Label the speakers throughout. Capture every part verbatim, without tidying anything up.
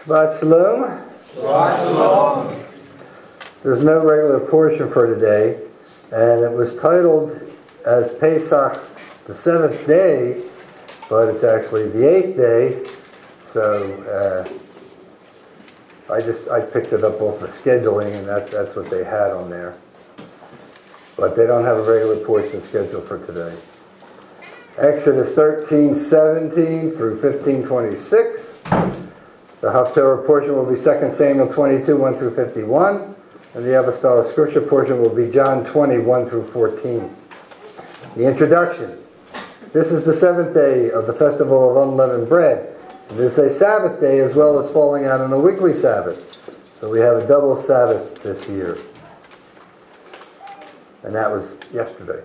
Speaker 1: Shabbat Shalom.
Speaker 2: Shabbat Shalom.
Speaker 1: There's no regular portion for today, and it was titled as Pesach, the seventh day, but it's actually the eighth day. So uh, I just I picked it up off the scheduling, and that's that's what they had on there. But they don't have a regular portion scheduled for today. Exodus thirteen seventeen through fifteen twenty-six. The Haftarah portion will be Second Samuel twenty-two one through fifty-one, and the Apostolic Scripture portion will be John twenty one through fourteen. The introduction. This is the seventh day of the festival of unleavened bread. It is a Sabbath day as well as falling out on a weekly Sabbath. So we have a double Sabbath this year. And that was yesterday.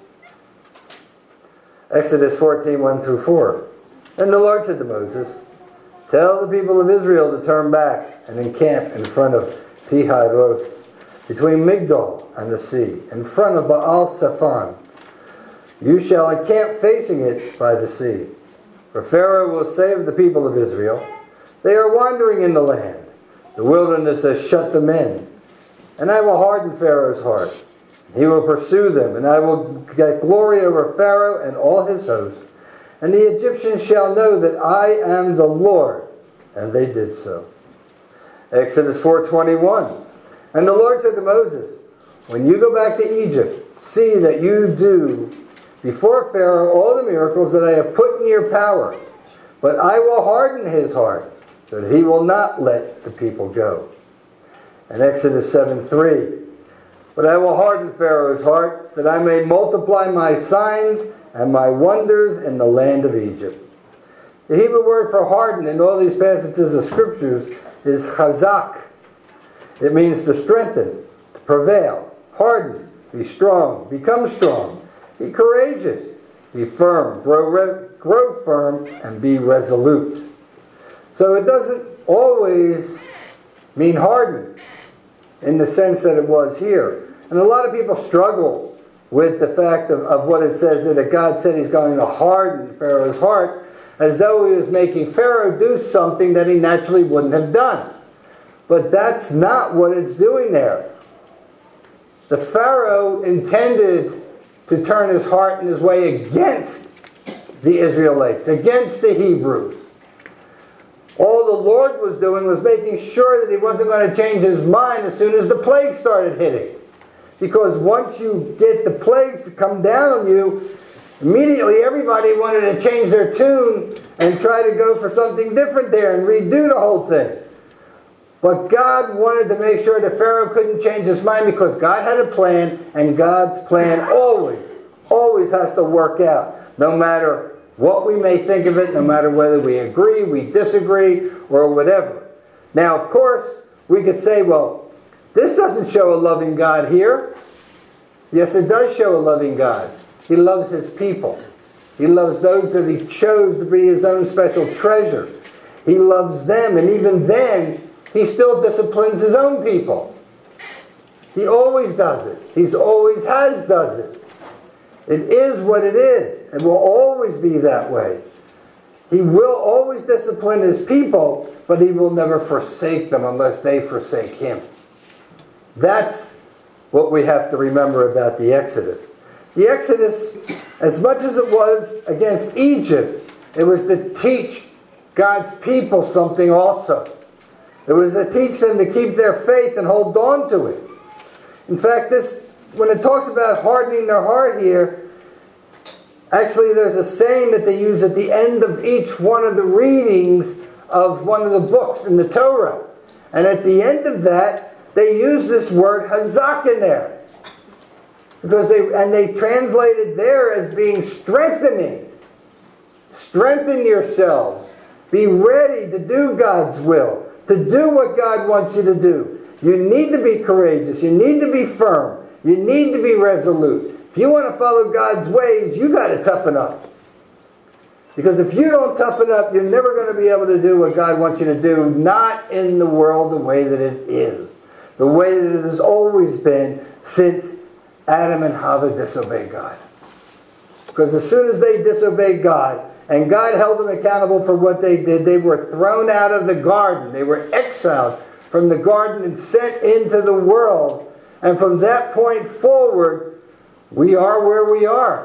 Speaker 1: Exodus fourteen one through four. And the Lord said to Moses, "Tell the people of Israel to turn back and encamp in front of Pi-hahiroth, between Migdol and the sea, in front of Baal-Zephon. You shall encamp facing it by the sea. For Pharaoh will say of the people of Israel, they are wandering in the land. The wilderness has shut them in. And I will harden Pharaoh's heart. He will pursue them, and I will get glory over Pharaoh and all his host. And the Egyptians shall know that I am the Lord." And they did so. Exodus four twenty-one. And the Lord said to Moses, "When you go back to Egypt, see that you do before Pharaoh all the miracles that I have put in your power. But I will harden his heart, so that he will not let the people go." And Exodus seven three. "But I will harden Pharaoh's heart, that I may multiply my signs and my wonders in the land of Egypt." The Hebrew word for harden in all these passages of scriptures is chazak. It means to strengthen, to prevail, harden, be strong, become strong, be courageous, be firm, grow, re- grow firm, and be resolute. So it doesn't always mean harden in the sense that it was here. And a lot of people struggle with the fact of, of what it says that God said he's going to harden Pharaoh's heart, as though he was making Pharaoh do something that he naturally wouldn't have done. But that's not what it's doing there. The Pharaoh intended to turn his heart and his way against the Israelites, against the Hebrews. All the Lord was doing was making sure that he wasn't going to change his mind as soon as the plague started hitting. Because once you get the plagues to come down on you, immediately everybody wanted to change their tune and try to go for something different there and redo the whole thing. But God wanted to make sure that Pharaoh couldn't change his mind, because God had a plan, and God's plan always, always has to work out. No matter what we may think of it, no matter whether we agree, we disagree, or whatever. Now, of course, we could say, well, this doesn't show a loving God here. Yes, it does show a loving God. He loves his people. He loves those that he chose to be his own special treasure. He loves them, and even then, he still disciplines his own people. He always does it. He always has does it. It is what it is. It will always be that way. He will always discipline his people, but he will never forsake them unless they forsake him. That's what we have to remember about the Exodus. The Exodus, as much as it was against Egypt, it was to teach God's people something also. It was to teach them to keep their faith and hold on to it. In fact, this, when it talks about hardening their heart here, actually there's a saying that they use at the end of each one of the readings of one of the books in the Torah. And at the end of that, they use this word hazak in there. Because they, and they translate it there as being strengthening. Strengthen yourselves. Be ready to do God's will. To do what God wants you to do. You need to be courageous. You need to be firm. You need to be resolute. If you want to follow God's ways, you got to toughen up. Because if you don't toughen up, you're never going to be able to do what God wants you to do. Not in the world the way that it is. The way that it has always been since Adam and Hava disobeyed God. Because as soon as they disobeyed God And God held them accountable for what they did. They were thrown out of the garden. They were exiled from the garden and sent into the world. And from that point forward, we are where we are.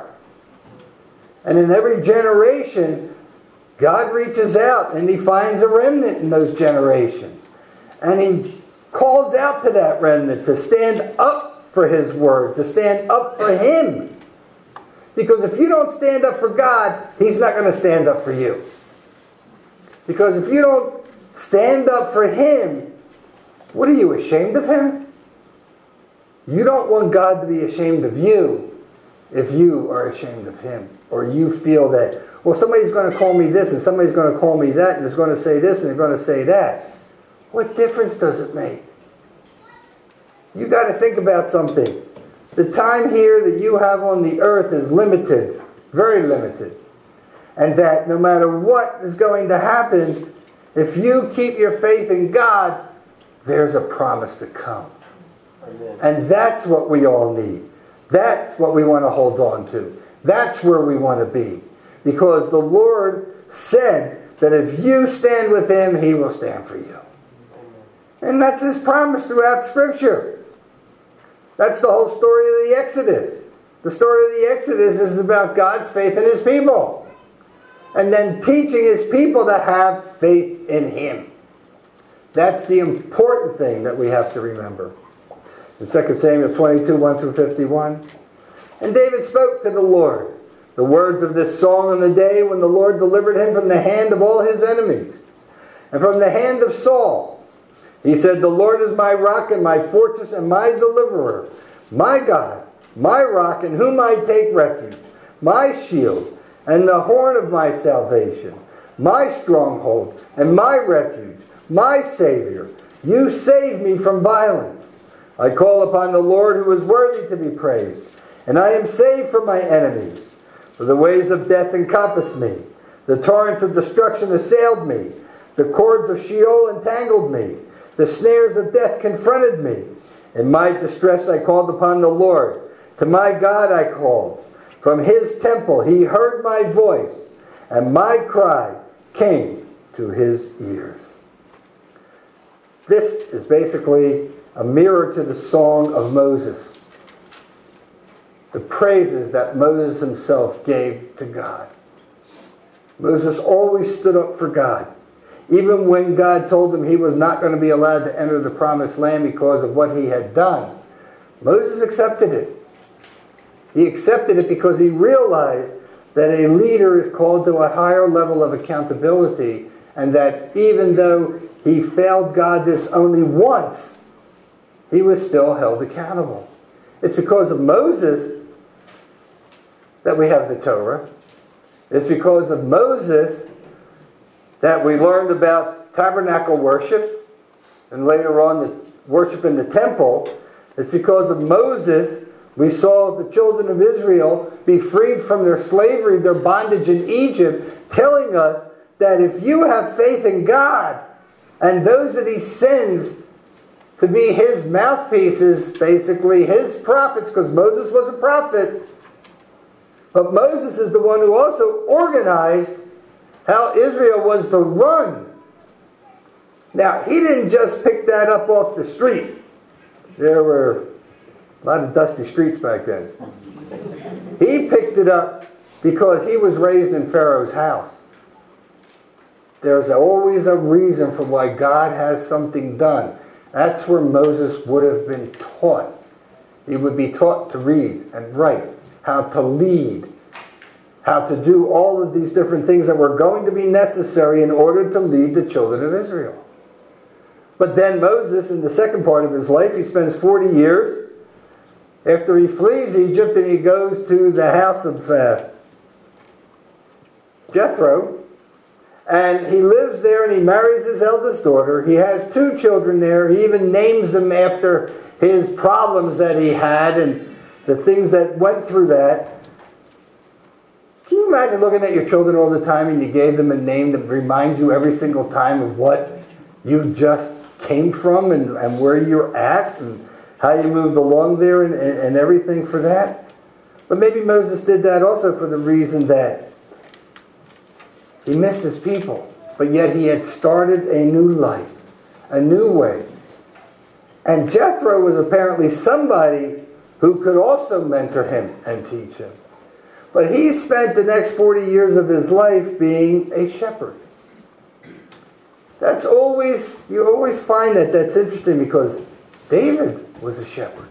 Speaker 1: And in every generation, God reaches out and He finds a remnant in those generations. And He calls out to that remnant to stand up for His word, to stand up for Him. Because if you don't stand up for God, He's not going to stand up for you. Because if you don't stand up for Him, what are you, ashamed of Him? You don't want God to be ashamed of you if you are ashamed of Him. Or you feel that, well, somebody's going to call me this and somebody's going to call me that and they're going to say this and they're going to say that. What difference does it make? You got to think about something. The time here that you have on the earth is limited, very limited. And that no matter what is going to happen, if you keep your faith in God, there's a promise to come. Amen. And that's what we all need. That's what we want to hold on to. That's where we want to be. Because the Lord said that if you stand with Him, He will stand for you. Amen. And that's His promise throughout Scripture. That's the whole story of the Exodus. The story of the Exodus is about God's faith in His people. And then teaching His people to have faith in Him. That's the important thing that we have to remember. In Second Samuel twenty-two, one through fifty-one. And David spoke to the Lord the words of this song on the day when the Lord delivered him from the hand of all his enemies and from the hand of Saul. He said, "The Lord is my rock and my fortress and my deliverer, my God, my rock in whom I take refuge, my shield and the horn of my salvation, my stronghold and my refuge, my Savior. You save me from violence. I call upon the Lord who is worthy to be praised, and I am saved from my enemies. For the ways of death encompassed me. The torrents of destruction assailed me. The cords of Sheol entangled me. The snares of death confronted me. In my distress I called upon the Lord. To my God I called. From His temple He heard my voice, and my cry came to His ears." This is basically a mirror to the song of Moses. The praises that Moses himself gave to God. Moses always stood up for God. Even when God told him he was not going to be allowed to enter the promised land because of what he had done, Moses accepted it. He accepted it because he realized that a leader is called to a higher level of accountability, and that even though he failed God this only once, he was still held accountable. It's because of Moses that we have the Torah. It's because of Moses that we learned about tabernacle worship and later on the worship in the temple. It's because of Moses we saw the children of Israel be freed from their slavery, their bondage in Egypt, telling us that if you have faith in God and those that He sends to be His mouthpieces, basically His prophets, because Moses was a prophet, but Moses is the one who also organized how Israel was to run. Now, he didn't just pick that up off the street. There were a lot of dusty streets back then. He picked it up because he was raised in Pharaoh's house. There's always a reason for why God has something done. That's where Moses would have been taught. He would be taught to read and write, how to lead, how to do all of these different things that were going to be necessary in order to lead the children of Israel. But then Moses, in the second part of his life, he spends forty years after he flees Egypt, and he goes to the house of uh, Jethro, and he lives there and he marries his eldest daughter. He has two children there. He even names them after his problems that he had and the things that went through that. Can you imagine looking at your children all the time and you gave them a name that reminds you every single time of what you just came from and, and where you're at and how you moved along there and, and, and everything for that? But maybe Moses did that also for the reason that He missed his people. But yet he had started a new life, a new way. And Jethro was apparently somebody who could also mentor him and teach him. But he spent the next forty years of his life being a shepherd. That's always, you always find that that's interesting because David was a shepherd.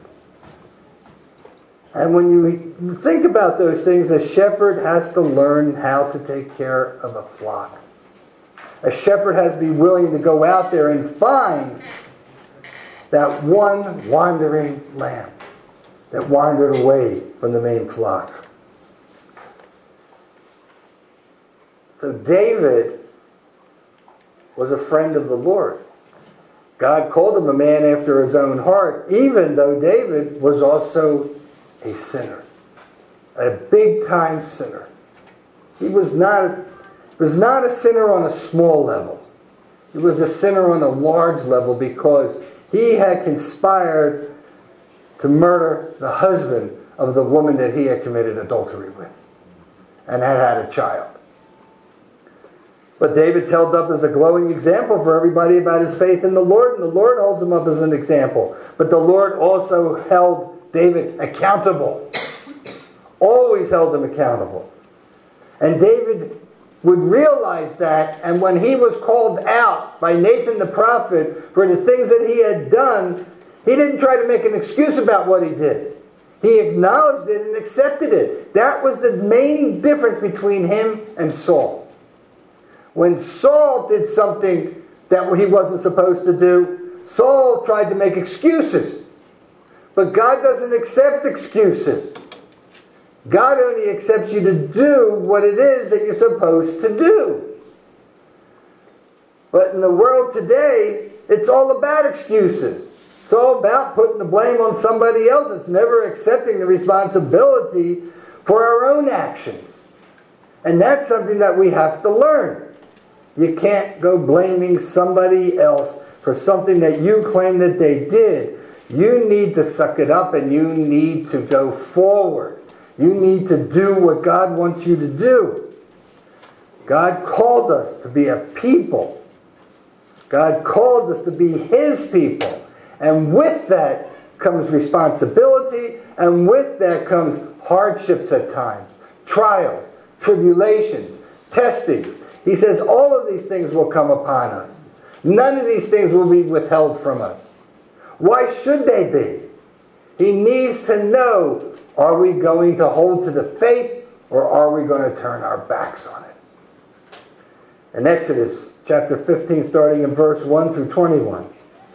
Speaker 1: And when you think about those things, a shepherd has to learn how to take care of a flock. A shepherd has to be willing to go out there and find that one wandering lamb that wandered away from the main flock. So David was a friend of the Lord. God called him a man after his own heart, even though David was also a sinner. A big-time sinner. He was not, was not a sinner on a small level. He was a sinner on a large level because he had conspired to murder the husband of the woman that he had committed adultery with and had had a child. But David's held up as a glowing example for everybody about his faith in the Lord, and the Lord holds him up as an example. But the Lord also held David accountable. Always held him accountable. And David would realize that, and when he was called out by Nathan the prophet for the things that he had done, he didn't try to make an excuse about what he did. He acknowledged it and accepted it. That was the main difference between him and Saul. When Saul did something that he wasn't supposed to do, Saul tried to make excuses. But God doesn't accept excuses. God only accepts you to do what it is that you're supposed to do. But in the world today, it's all about excuses. It's all about putting the blame on somebody else. It's never accepting the responsibility for our own actions. And that's something that we have to learn. You can't go blaming somebody else for something that you claim that they did. You need to suck it up and you need to go forward. You need to do what God wants you to do. God called us to be a people. God called us to be His people. And with that comes responsibility, and with that comes hardships at times, trials, tribulations, testings. He says all of these things will come upon us. None of these things will be withheld from us. Why should they be? He needs to know, are we going to hold to the faith or are we going to turn our backs on it? In Exodus chapter fifteen, starting in verse one through twenty-one.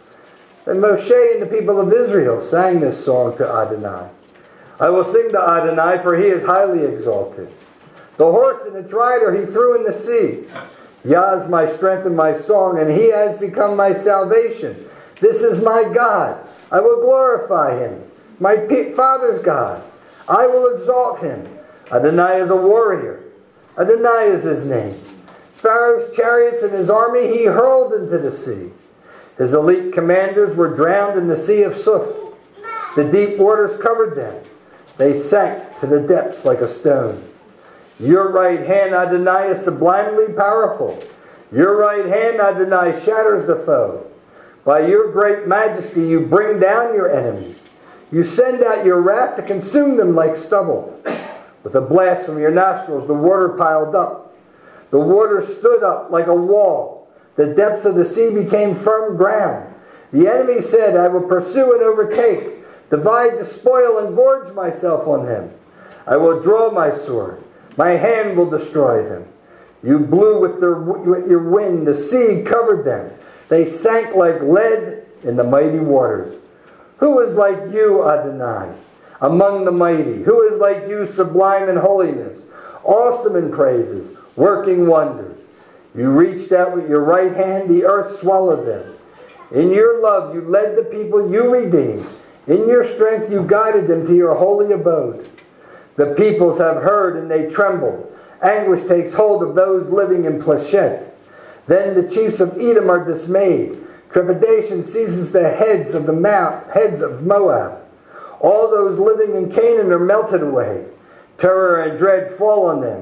Speaker 1: Then Moshe and the people of Israel sang this song to Adonai. I will sing to Adonai, for He is highly exalted. The horse and its rider He threw in the sea. Yah is my strength and my song, and He has become my salvation. This is my God. I will glorify Him. My father's God. I will exalt Him. Adonai is a warrior. Adonai is His name. Pharaoh's chariots and his army He hurled into the sea. His elite commanders were drowned in the sea of Suf. The deep waters covered them. They sank to the depths like a stone. Your right hand, Adonai, is sublimely powerful. Your right hand, Adonai, shatters the foe. By your great majesty, you bring down your enemies. You send out your wrath to consume them like stubble. With a blast from your nostrils, the water piled up. The water stood up like a wall. The depths of the sea became firm ground. The enemy said, I will pursue and overtake, divide the spoil and gorge myself on them. I will draw my sword. My hand will destroy them. You blew with, the, with your wind. The sea covered them. They sank like lead in the mighty waters. Who is like you, Adonai, among the mighty? Who is like you, sublime in holiness, awesome in praises, working wonders? You reached out with your right hand, the earth swallowed them. In your love you led the people you redeemed. In your strength you guided them to your holy abode. The peoples have heard and they tremble. Anguish takes hold of those living in Pleshet. Then the chiefs of Edom are dismayed. Trepidation seizes the heads of the mount, heads of Moab. All those living in Canaan are melted away. Terror and dread fall on them.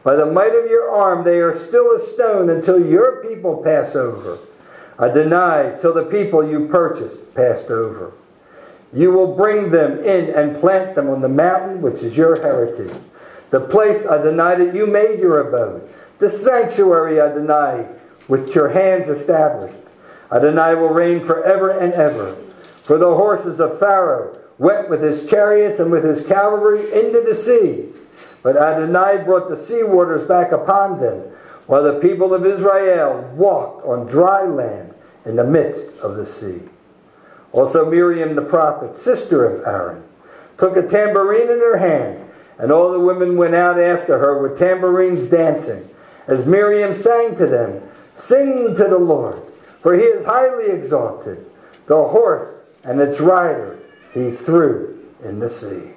Speaker 1: By the might of your arm they are still a stone until your people pass over. Adonai, till the people you purchased passed over. You will bring them in and plant them on the mountain which is your heritage. The place, Adonai, that you made your abode. The sanctuary, Adonai, which your hands established. Adonai will reign forever and ever. For the horses of Pharaoh went with his chariots and with his cavalry into the sea. But Adonai brought the sea waters back upon them, while the people of Israel walked on dry land in the midst of the sea. Also Miriam the prophet, sister of Aaron, took a tambourine in her hand, and all the women went out after her with tambourines dancing, as Miriam sang to them, "Sing to the Lord, for he is highly exalted. The horse and its rider he threw in the sea."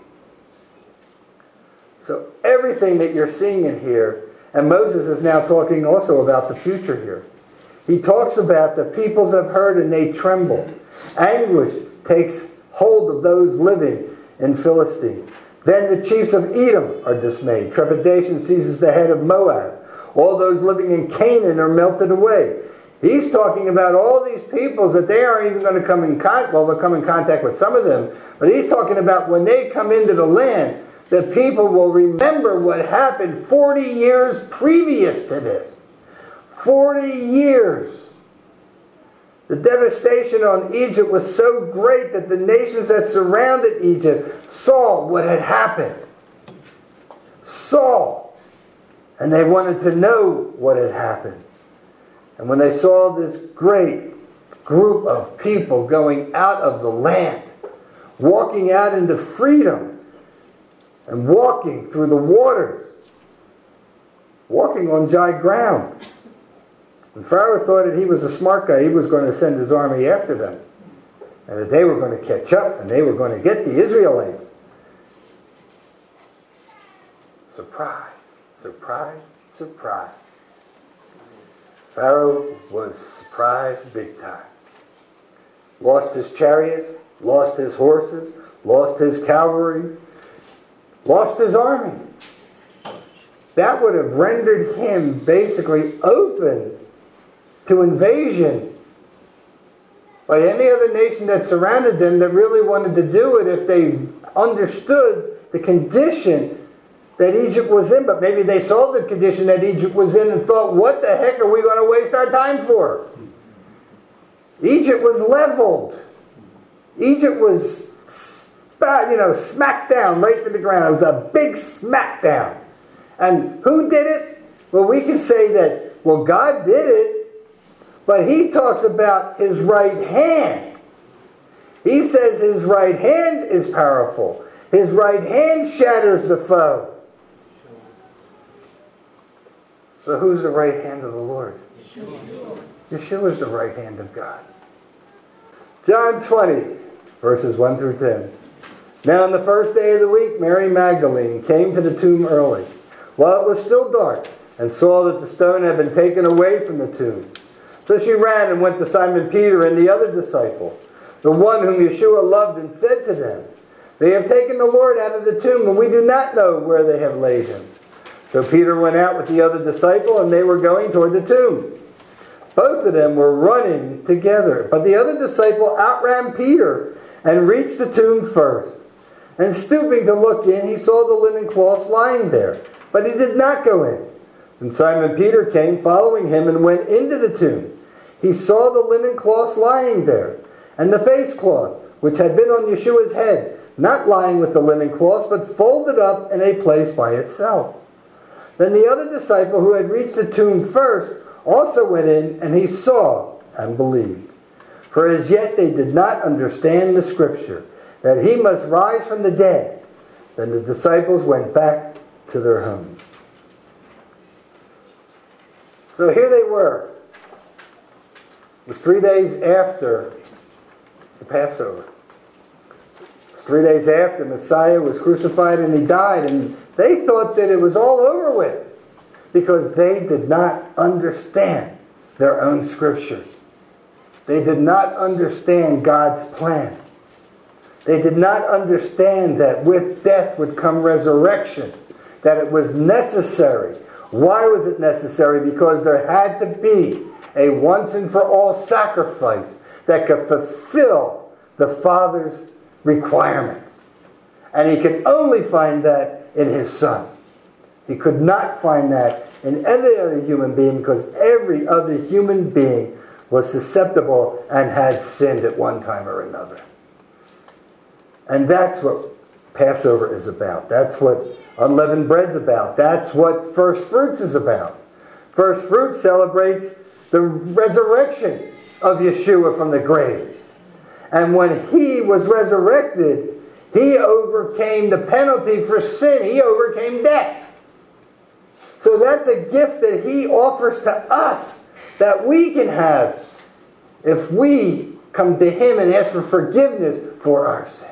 Speaker 1: So everything that you're seeing in here, and Moses is now talking also about the future here. He talks about the peoples have heard and they tremble. Anguish takes hold of those living in Philistine. Then the chiefs of Edom are dismayed. Trepidation seizes the head of Moab. All those living in Canaan are melted away. He's talking about all these peoples that they aren't even going to come in contact, well, they'll come in contact with some of them, but he's talking about when they come into the land, the people will remember what happened forty years previous to this. forty years. The devastation on Egypt was so great that the nations that surrounded Egypt saw what had happened. Saw. And they wanted to know what had happened. And when they saw this great group of people going out of the land, walking out into freedom, and walking through the waters, walking on dry ground. And Pharaoh thought that he was a smart guy. He was going to send his army after them. And that they were going to catch up and they were going to get the Israelites. Surprise, surprise, surprise. Pharaoh was surprised big time. Lost his chariots, lost his horses, lost his cavalry, lost his army. That would have rendered him basically open to invasion by any other nation that surrounded them that really wanted to do it if they understood the condition that Egypt was in. But maybe they saw the condition that Egypt was in and thought, what the heck are we going to waste our time for? Egypt was leveled. Egypt was, you know, smacked down right to the ground. It was a big smackdown. And who did it? Well, we can say that, well, God did it, but he talks about his right hand. He says his right hand is powerful. His right hand shatters the foe. So who's the right hand of the Lord? Yeshua. Yeshua is the right hand of God. John twenty, verses one through ten. Now on the first day of the week, Mary Magdalene came to the tomb early, while it was still dark, and saw that the stone had been taken away from the tomb. So she ran and went to Simon Peter and the other disciple, the one whom Yeshua loved, and said to them, "They have taken the Lord out of the tomb, and we do not know where they have laid him." So Peter went out with the other disciple, and they were going toward the tomb. Both of them were running together, but the other disciple outran Peter and reached the tomb first. And stooping to look in, he saw the linen cloths lying there, but he did not go in. And Simon Peter came following him and went into the tomb. He saw the linen cloths lying there, and the face cloth, which had been on Yeshua's head, not lying with the linen cloths, but folded up in a place by itself. Then the other disciple who had reached the tomb first also went in, and he saw and believed. For as yet they did not understand the scripture, that he must rise from the dead. Then the disciples went back to their homes. So here they were. It was three days after the Passover. It was three days after Messiah was crucified and he died. And they thought that it was all over with because they did not understand their own scriptures. They did not understand God's plan. They did not understand that with death would come resurrection, that it was necessary. Why was it necessary? Because there had to be a once and for all sacrifice that could fulfill the Father's requirements. And he could only find that in his Son. He could not find that in any other human being, because every other human being was susceptible and had sinned at one time or another. And that's what Passover is about. That's what unleavened bread's about. That's what first fruits is about. First fruits celebrates the resurrection of Yeshua from the grave. And when he was resurrected, he overcame the penalty for sin. He overcame death. So that's a gift that he offers to us that we can have if we come to him and ask for forgiveness for our sins.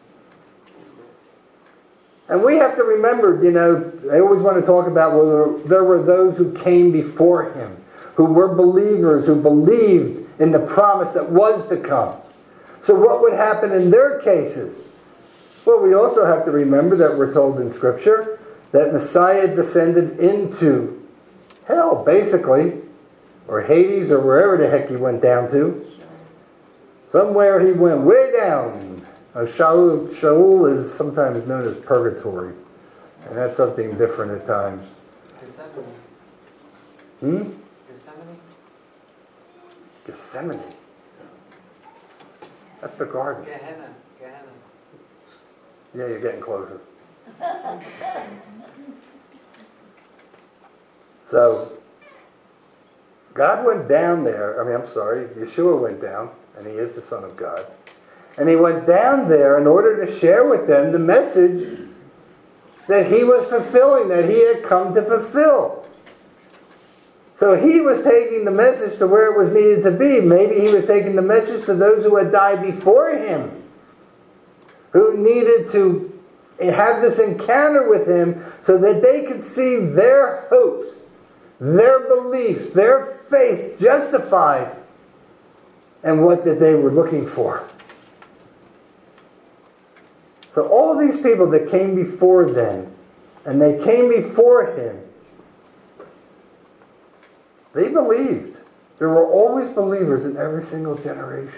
Speaker 1: And we have to remember, you know, I always want to talk about whether there were those who came before him, who were believers, who believed in the promise that was to come. So what would happen in their cases? Well, we also have to remember that we're told in Scripture that Messiah descended into hell, basically, or Hades, or wherever the heck he went down to. Somewhere he went way down. Uh, Sheol, Sheol is sometimes known as purgatory, and that's something different at times. Hmm?
Speaker 3: Gethsemane?
Speaker 1: Gethsemane. That's the garden.
Speaker 3: Gehenna. Gehenna.
Speaker 1: Yeah, you're getting closer. So, God went down there. I mean, I'm sorry, Yeshua went down, and he is the Son of God. And he went down there in order to share with them the message that he was fulfilling, that he had come to fulfill. So he was taking the message to where it was needed to be. Maybe he was taking the message to those who had died before him, who needed to have this encounter with him so that they could see their hopes, their beliefs, their faith justified and what that they were looking for. So all these people that came before them, and they came before him, they believed. There were always believers in every single generation.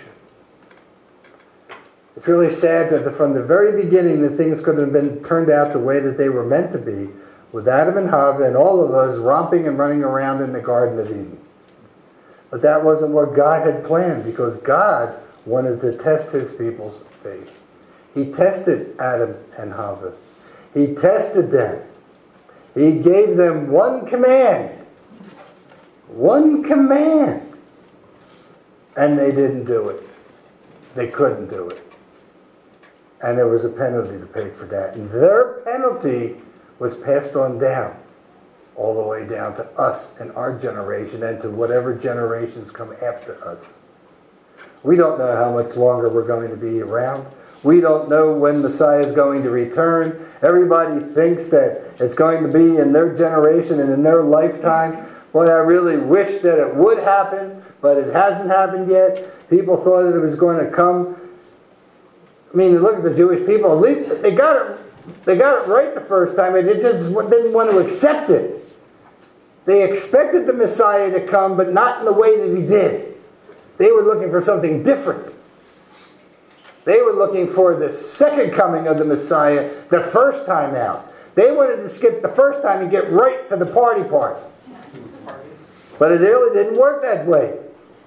Speaker 1: It's really sad that from the very beginning that things could have been turned out the way that they were meant to be, with Adam and Hava and all of us romping and running around in the Garden of Eden. But that wasn't what God had planned, because God wanted to test his people's faith. He tested Adam and Hava. He tested them. He gave them one command. One command. And they didn't do it. They couldn't do it. And there was a penalty to pay for that. And their penalty was passed on down, all the way down to us and our generation and to whatever generations come after us. We don't know how much longer we're going to be around. We don't know when Messiah is going to return. Everybody thinks that it's going to be in their generation and in their lifetime. Boy, I really wish that it would happen, but it hasn't happened yet. People thought that it was going to come. I mean, look at the Jewish people. At least they got it, they got it right the first time. They just didn't want to accept it. They expected the Messiah to come, but not in the way that he did. They were looking for something different. They were looking for the second coming of the Messiah the first time out. They wanted to skip the first time and get right to the party part. But it really didn't work that way.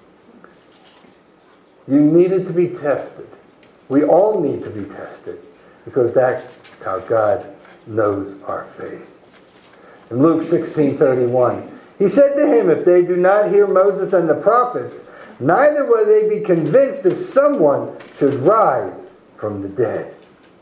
Speaker 1: You needed to be tested. We all need to be tested, because that's how God knows our faith. In Luke sixteen thirty-one, he said to him, if they do not hear Moses and the prophets, neither will they be convinced if someone should rise from the dead.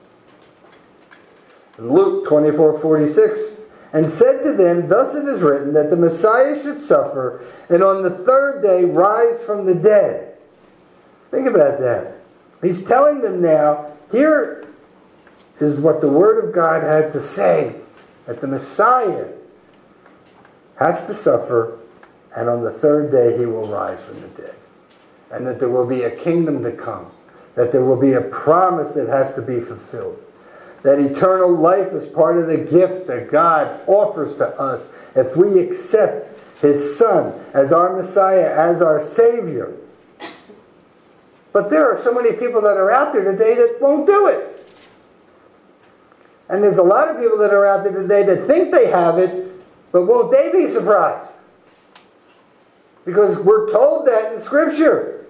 Speaker 1: In Luke twenty-four forty-six, and said to them, thus it is written, that the Messiah should suffer, and on the third day rise from the dead. Think about that. He's telling them now, here is what the Word of God had to say, that the Messiah has to suffer, and on the third day he will rise from the dead. And that there will be a kingdom to come. That there will be a promise that has to be fulfilled. that eternal life is part of the gift that God offers to us if we accept His Son as our Messiah, as our Savior. But there are so many people that are out there today that won't do it. And there's a lot of people that are out there today that think they have it, but won't they be surprised? Because we're told that in Scripture.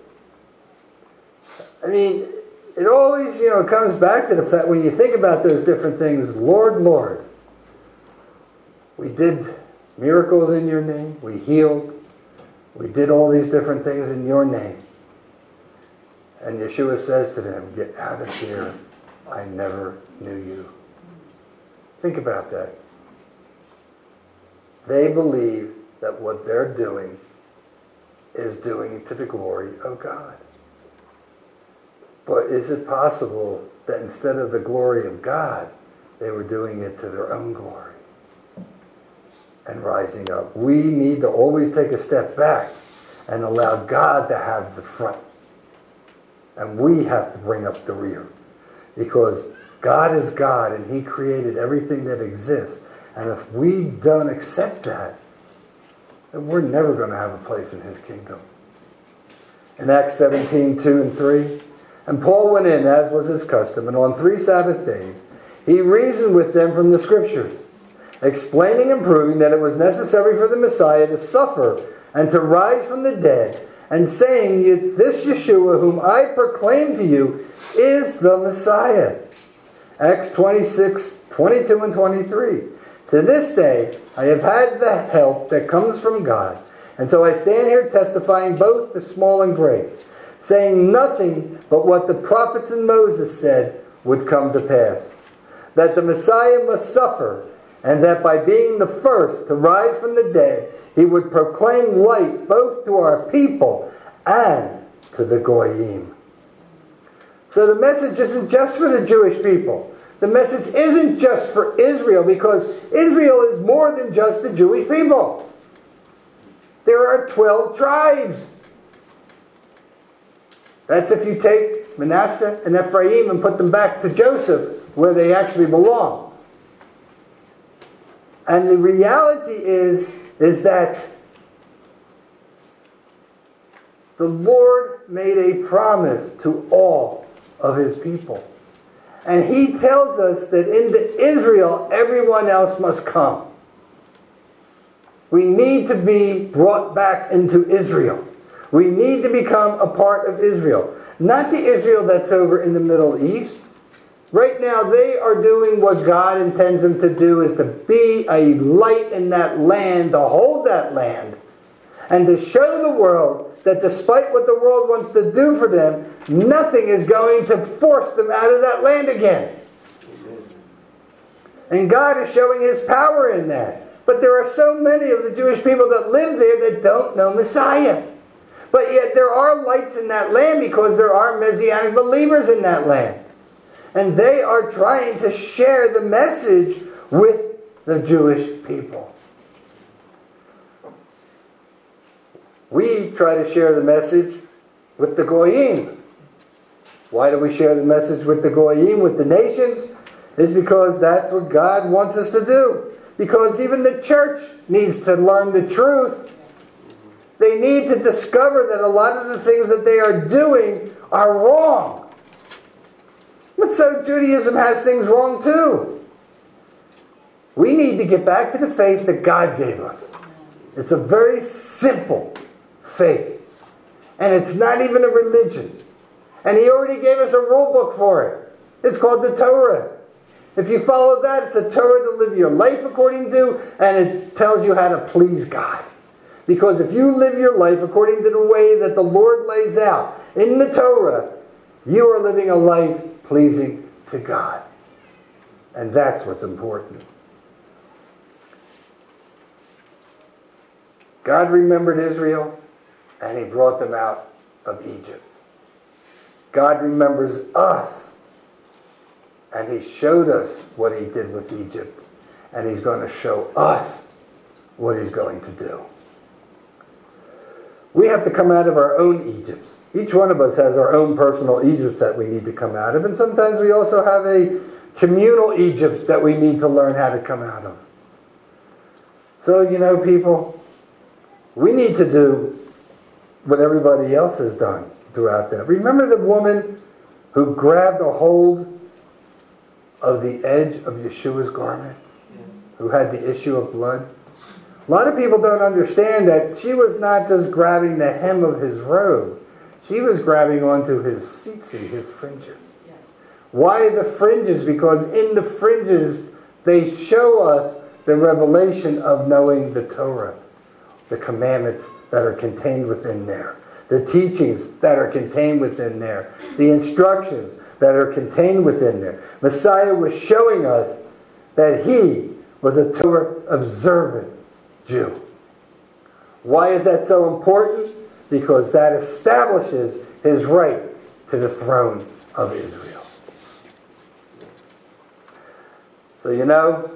Speaker 1: I mean, it always, you know, comes back to the fact when you think about those different things, Lord, Lord, we did miracles in your name, we healed, we did all these different things in your name. And Yeshua says to them, get out of here, I never knew you. Think about that. They believe that what they're doing is doing to the glory of God. But is it possible that instead of the glory of God, they were doing it to their own glory and rising up? We need to always take a step back and allow God to have the front. And we have to bring up the rear. Because God is God and He created everything that exists. And if we don't accept that, then we're never going to have a place in His kingdom. In Acts seventeen, two and three, and Paul went in, as was his custom, and on three Sabbath days, he reasoned with them from the Scriptures, explaining and proving that it was necessary for the Messiah to suffer and to rise from the dead, and saying, this Yeshua whom I proclaim to you is the Messiah. Acts twenty-six, twenty-two and twenty-three. To this day, I have had the help that comes from God. And so I stand here testifying both to small and great, saying nothing but what the prophets and Moses said would come to pass. That the Messiah must suffer, and that by being the first to rise from the dead, He would proclaim light both to our people and to the Goyim. So the message isn't just for the Jewish people. The message isn't just for Israel, because Israel is more than just the Jewish people. There are twelve tribes. That's if you take Manasseh and Ephraim and put them back to Joseph, where they actually belong. And the reality is, is that the Lord made a promise to all of His people. And He tells us that into Israel, everyone else must come. We need to be brought back into Israel. We need to become a part of Israel. Not the Israel that's over in the Middle East. Right now, they are doing what God intends them to do, is to be a light in that land, to hold that land, and to show the world that despite what the world wants to do for them, nothing is going to force them out of that land again. And God is showing His power in that. But there are so many of the Jewish people that live there that don't know Messiah. But yet there are lights in that land because there are Messianic believers in that land. And they are trying to share the message with the Jewish people. We try to share the message with the Goyim. Why do we share the message with the Goyim, with the nations? It's because that's what God wants us to do. Because even the church needs to learn the truth. They need to discover that a lot of the things that they are doing are wrong. But so Judaism has things wrong too. We need to get back to the faith that God gave us. It's a very simple faith. And it's not even a religion. And He already gave us a rule book for it. It's called the Torah. If you follow that, it's a Torah to live your life according to, and it tells you how to please God. Because if you live your life according to the way that the Lord lays out in the Torah, you are living a life pleasing to God. And that's what's important. God remembered Israel, and He brought them out of Egypt. God remembers us, and He showed us what He did with Egypt, and He's going to show us what He's going to do. We have to come out of our own Egypts. Each one of us has our own personal Egypts that we need to come out of, and sometimes we also have a communal Egypt that we need to learn how to come out of. So, you know, people, we need to do what everybody else has done throughout that. Remember the woman who grabbed a hold of the edge of Yeshua's garment? Who had the issue of blood? A lot of people don't understand that she was not just grabbing the hem of his robe. She was grabbing onto his tzitzit, his fringes.
Speaker 4: Yes.
Speaker 1: Why the fringes? Because in the fringes, they show us the revelation of knowing the Torah, the commandments that are contained within there, the teachings that are contained within there, the instructions that are contained within there. Messiah was showing us that he was a Torah observant Jew. Why is that so important? Because that establishes his right to the throne of Israel. So you know,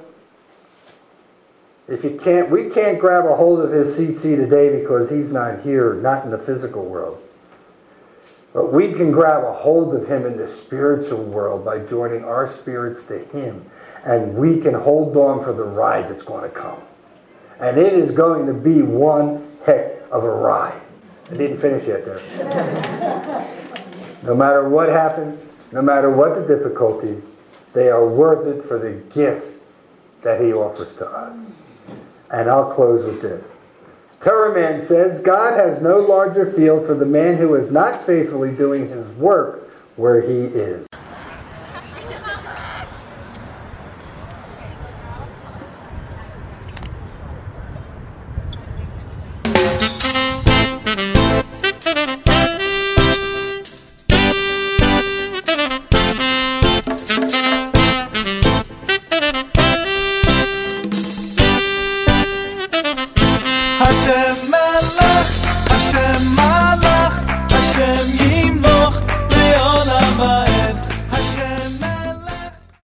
Speaker 1: if you can't, we can't grab a hold of his tzitzit today because he's not here, not in the physical world. But we can grab a hold of him in the spiritual world by joining our spirits to him. And we can hold on for the ride that's going to come. And it is going to be one heck of a ride. I didn't finish yet there. No matter what happens, no matter what the difficulties, they are worth it for the gift that he offers to us. And I'll close with this. Torah Man says, God has no larger field for the man who is not faithfully doing his work where he is.